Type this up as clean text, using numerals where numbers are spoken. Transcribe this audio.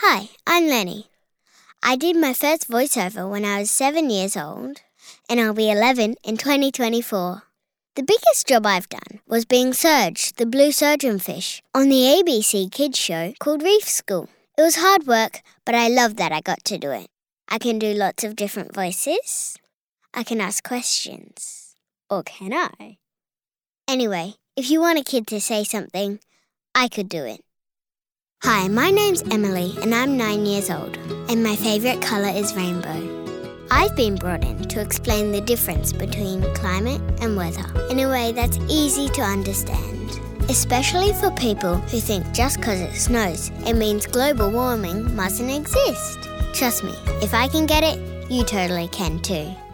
Hi, I'm Lenny. I did my first voiceover when I was 7 years old, and I'll be 11 in 2024. The biggest job I've done was being Surge, the blue surgeonfish, on the ABC kids show called Reef School. It was hard work, but I love that I got to do it. I can do lots of different voices. I can ask questions. Or can I? Anyway, if you want a kid to say something, I could do it. Hi, my name's Emily and I'm 9 years old, and my favourite colour is rainbow. I've been brought in to explain the difference between climate and weather in a way that's easy to understand, especially for people who think just because it snows, it means global warming mustn't exist. Trust me, if I can get it, you totally can too.